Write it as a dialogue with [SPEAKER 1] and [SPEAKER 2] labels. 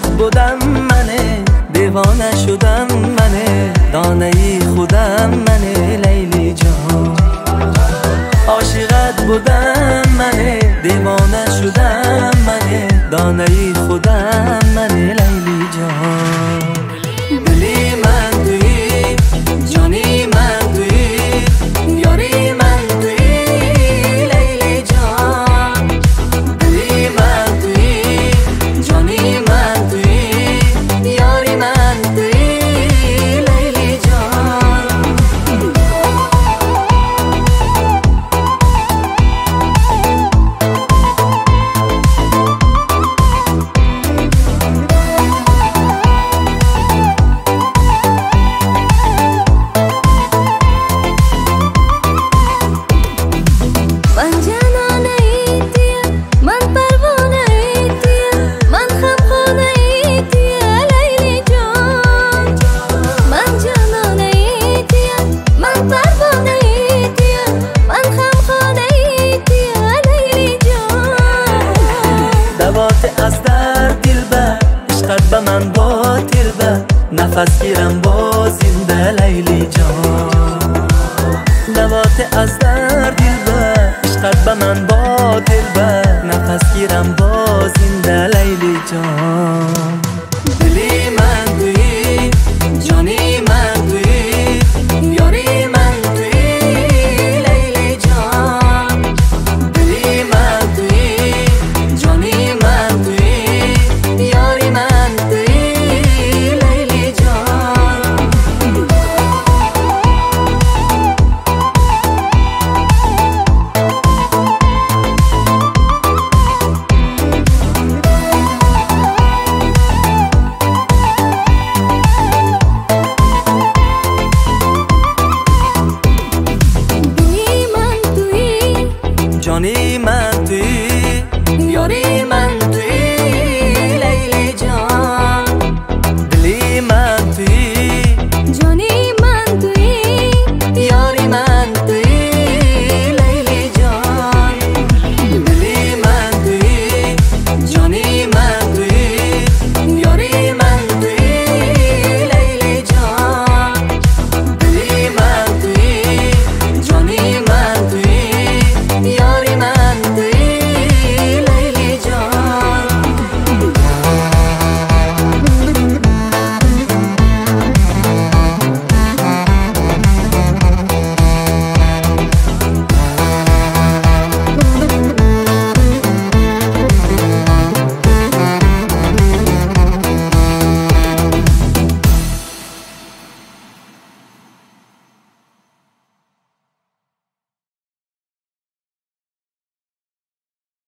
[SPEAKER 1] عاشقت بودم منه، دیوانه شدم منه، دانه ای خودم منه لیلی جان. عاشقت بودم منه، دیوانه شدم منه، دانه ای خودم منه لیلی جان. دلی من تویی، جانی من تویی، یاری من تویی لیلی جان. دلی من تویی، جانی من تویی، یاری من تویی لیلی جان. از در دل بر عشقت به من باطل بر، نفس گیرم باز